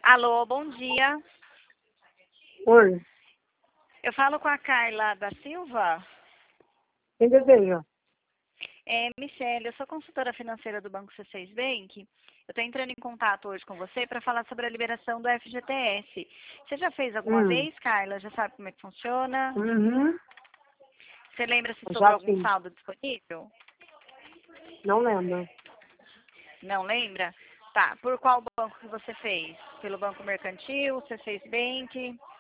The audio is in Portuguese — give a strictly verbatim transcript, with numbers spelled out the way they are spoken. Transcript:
Alô, bom dia. Oi, Eu falo com a Carla da Silva. quem deseja? É, Michele, eu sou consultora financeira do Banco C seis Bank. Eu estou entrando em contato hoje com você para falar sobre a liberação do F G T S. Você já fez alguma Hum, vez, Carla? Já sabe como é que funciona? uhum, Você lembra se eu sobrou já algum fiz. saldo disponível? Não lembro. Não lembra? Tá, por qual banco que você fez? Pelo Banco Mercantil, C seis Bank?